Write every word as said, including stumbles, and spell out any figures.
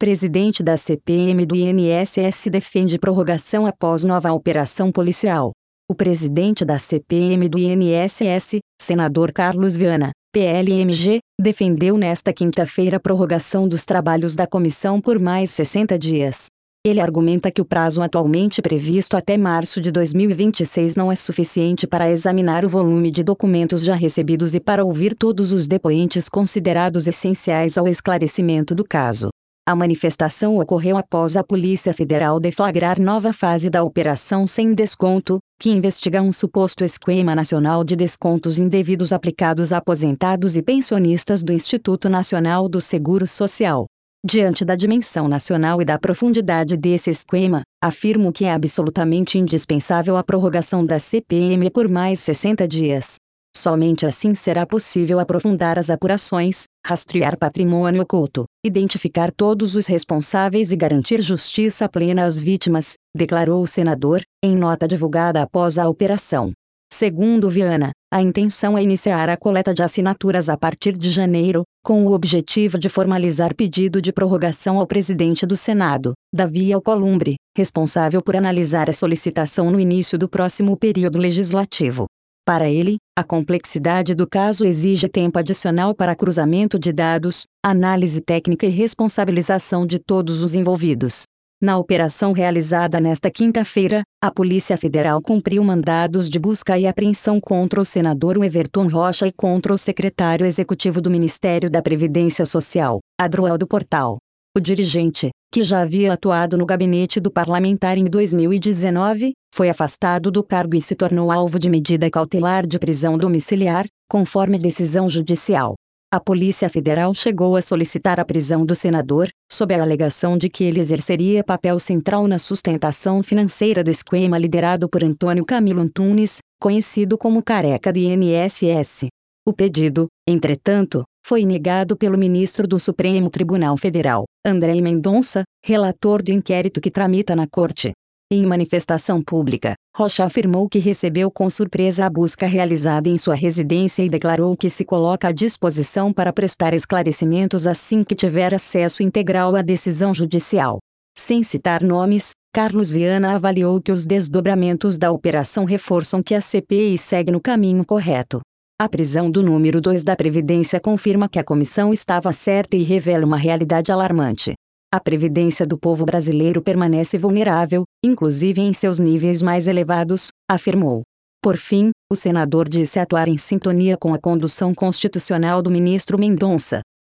Presidente da C P M do I N S S defende prorrogação após nova operação policial. O presidente da C P M do I N S S, senador Carlos Viana, P L M G, defendeu nesta quinta-feira a prorrogação dos trabalhos da comissão por mais sessenta dias. Ele argumenta que o prazo atualmente previsto até março de dois mil e vinte e seis não é suficiente para examinar o volume de documentos já recebidos e para ouvir todos os depoentes considerados essenciais ao esclarecimento do caso. A manifestação ocorreu após a Polícia Federal deflagrar nova fase da Operação Sem Desconto, que investiga um suposto esquema nacional de descontos indevidos aplicados a aposentados e pensionistas do Instituto Nacional do Seguro Social. Diante da dimensão nacional e da profundidade desse esquema, afirmo que é absolutamente indispensável a prorrogação da C P M por mais sessenta dias. Somente assim será possível aprofundar as apurações, rastrear patrimônio oculto, identificar todos os responsáveis e garantir justiça plena às vítimas, declarou o senador, em nota divulgada após a operação. Segundo Viana, a intenção é iniciar a coleta de assinaturas a partir de janeiro, com o objetivo de formalizar pedido de prorrogação ao presidente do Senado, Davi Alcolumbre, responsável por analisar a solicitação no início do próximo período legislativo. Para ele, a complexidade do caso exige tempo adicional para cruzamento de dados, análise técnica e responsabilização de todos os envolvidos. Na operação realizada nesta quinta-feira, a Polícia Federal cumpriu mandados de busca e apreensão contra o senador Everton Rocha e contra o secretário executivo do Ministério da Previdência Social, Adroaldo Portal. O dirigente, que já havia atuado no gabinete do parlamentar em dois mil e dezenove, foi afastado do cargo e se tornou alvo de medida cautelar de prisão domiciliar, conforme decisão judicial. A Polícia Federal chegou a solicitar a prisão do senador, sob a alegação de que ele exerceria papel central na sustentação financeira do esquema liderado por Antônio Camilo Antunes, conhecido como Careca do I N S S. O pedido, entretanto, foi negado pelo ministro do Supremo Tribunal Federal, André Mendonça, relator do inquérito que tramita na Corte. Em manifestação pública, Rocha afirmou que recebeu com surpresa a busca realizada em sua residência e declarou que se coloca à disposição para prestar esclarecimentos assim que tiver acesso integral à decisão judicial. Sem citar nomes, Carlos Viana avaliou que os desdobramentos da operação reforçam que a C P I segue no caminho correto. A prisão do número dois da Previdência confirma que a comissão estava certa e revela uma realidade alarmante. A previdência do povo brasileiro permanece vulnerável, inclusive em seus níveis mais elevados, afirmou. Por fim, o senador disse atuar em sintonia com a condução constitucional do ministro Mendonça,